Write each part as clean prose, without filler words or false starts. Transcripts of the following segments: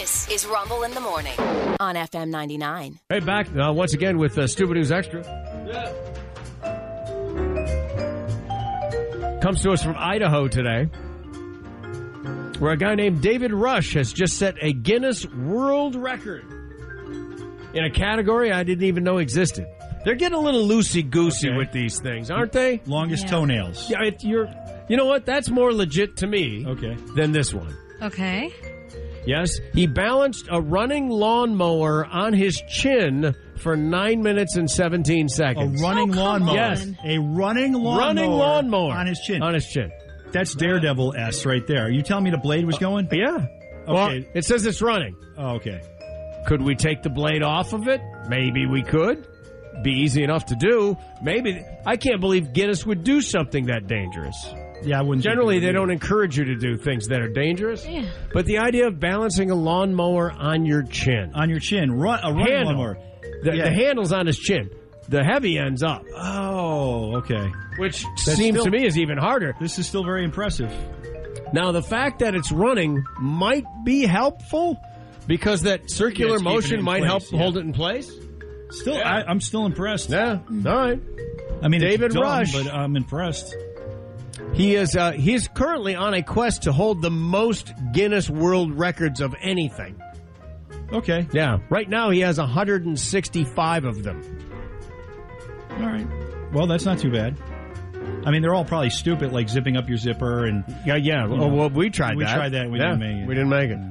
This is Rumble in the Morning on FM 99. Hey, back once again with Stupid News Extra. Comes to us from Idaho today, where a guy named David Rush has just set a Guinness World Record in a category I didn't even know existed. They're getting a little loosey-goosey with these things, aren't they? Longest toenails. Yeah, you know what? That's more legit to me than this one. Okay. Yes, he balanced a running lawnmower on his chin for 9 minutes and 17 seconds. A running lawnmower? Yes. A running lawnmower. On his chin. On his chin. That's Daredevil-esque right there. Are you telling me the blade was going? Yeah. Okay. Well, it says it's running. Oh, okay. Could we take the blade off of it? Maybe we could. Be easy enough to do. Maybe. I can't believe Guinness would do something that dangerous. Yeah, I wouldn't. Generally, they don't encourage you to do things that are dangerous. Yeah. But the idea of balancing a lawnmower on your chin. On your chin. A running lawnmower. The handle's on his chin. The heavy end's up. Oh, okay. Which seems to me is even harder. This is still very impressive. Now, the fact that it's running might be helpful because that circular motion might help hold it in place. Still, I'm still impressed. Yeah. All right. I mean, David it's dumb, Rush, but I'm impressed. He's currently on a quest to hold the most Guinness World Records of anything. Okay. Yeah. Right now he has 165 of them. All right. Well, that's not too bad. I mean, they're all probably stupid, like zipping up your zipper and... Yeah. Well, we tried that. We tried that and we didn't make it. We didn't make it.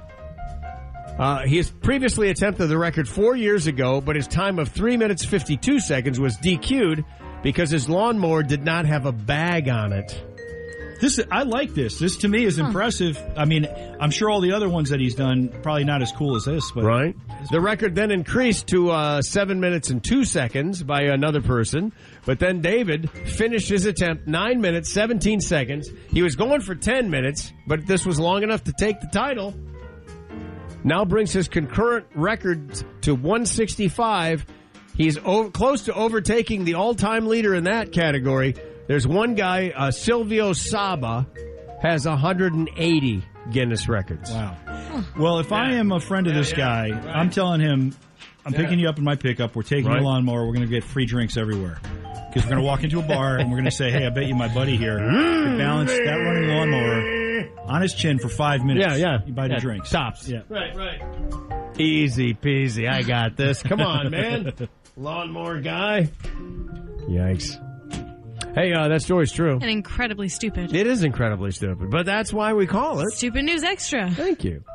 He has previously attempted the record 4 years ago, but his time of 3 minutes 52 seconds was DQ'd because his lawnmower did not have a bag on it. I like this. This, to me, is impressive. I mean, I'm sure all the other ones that he's done, probably not as cool as this. But right. The record then increased to 7 minutes and 2 seconds by another person. But then David finished his attempt 9 minutes, 17 seconds. He was going for 10 minutes, but this was long enough to take the title. Now brings his concurrent record to 165. He's close to overtaking the all-time leader in that category. There's one guy, Silvio Saba, has 180 Guinness records. Wow. Well, if I am a friend of this guy, I'm telling him, I'm picking you up in my pickup. We're taking a lawnmower. We're going to get free drinks everywhere. Because we're going to walk into a bar and we're going to say, hey, I bet you my buddy here could balance that running lawnmower on his chin for 5 minutes. Yeah. You buy the drinks. Tops. Yeah. Right. Easy peasy. I got this. Come on, man. Lawnmower guy. Yikes. Hey, that story's true. And incredibly stupid. It is incredibly stupid, but that's why we call it Stupid News Extra. Thank you.